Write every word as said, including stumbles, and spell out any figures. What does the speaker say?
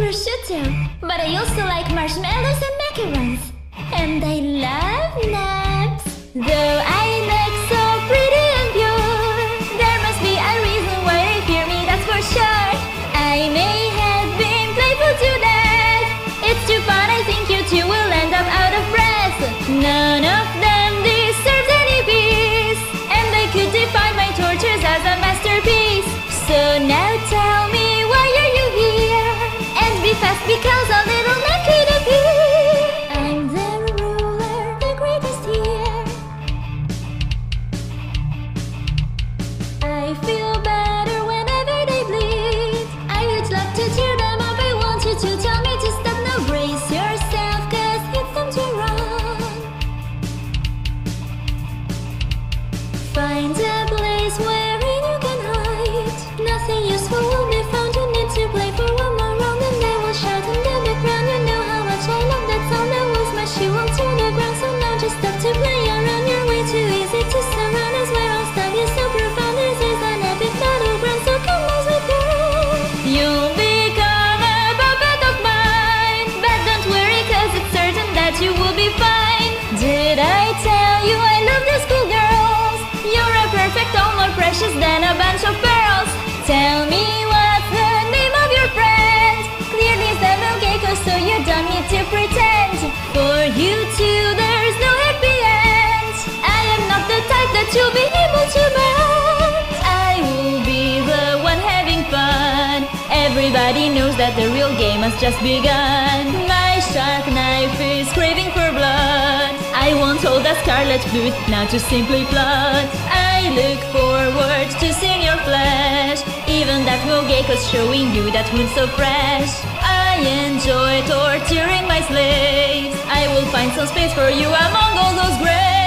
prosciutto, but I also like marshmallows and macarons. And I love naps. Though I look so pretty and pure, there must be a reason why they fear me, that's for sure. I may have been playful to death. It's too fun, I think you two will end up out of breath. None of them deserves any peace, and I could define my tortures as a masterpiece. So now tell me, why are you here? And be fast because a little man could appear. I'm the ruler, the greatest here. I feel better whenever they bleed. I would love to cheer them up, I want you to tell me to stop. Now brace yourself, cause it's time to run. Find a place wherein you can hide. Nothing useful will be found, you need to play for one more round. And they will shout in the background, you know how much I love that sound. I will smash you onto the ground, so now just stop to play around. You're way too easy to surround, I swear I'll stab you so profound. This is an epic battleground, so come on with me. You'll become a puppet of mine, but don't worry cause it's certain that you will be fine. Did I tell you I love the schoolgirls? You're a perfect, all more precious than a bunch of pearls. Tell me what's the name of your friend? Clearly it's the Gecko, so you don't need to pretend. For you two there's no happy end. I am not the type that you'll be able to bend. I will be the one having fun. Everybody knows that the real game has just begun. My sharp knife is craving for blood. I won't hold a scarlet flute now to simply flood. I look forward to seeing your flesh. Even that Gecko's showing you that wound so fresh. I enjoy torturing my slaves. I will find some space for you among all those graves.